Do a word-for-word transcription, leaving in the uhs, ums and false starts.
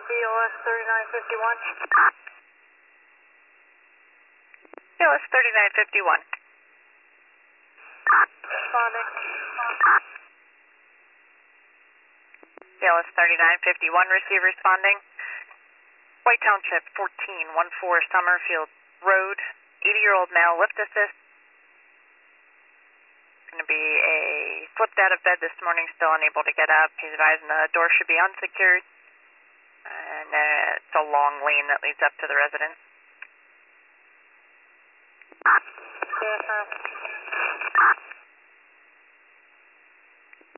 B O S thirty-nine fifty-one. B O S thirty-nine fifty-one. Responding. B O S thirty-nine fifty-one, receive responding. White Township, fourteen fourteen Summerfield Road, eighty-year-old male, lift assist. Going to be a slipped out of bed this morning, still unable to get up. He's advising the door should be unsecured. And uh, it's a long lane that leads up to the residence. Yes, sir.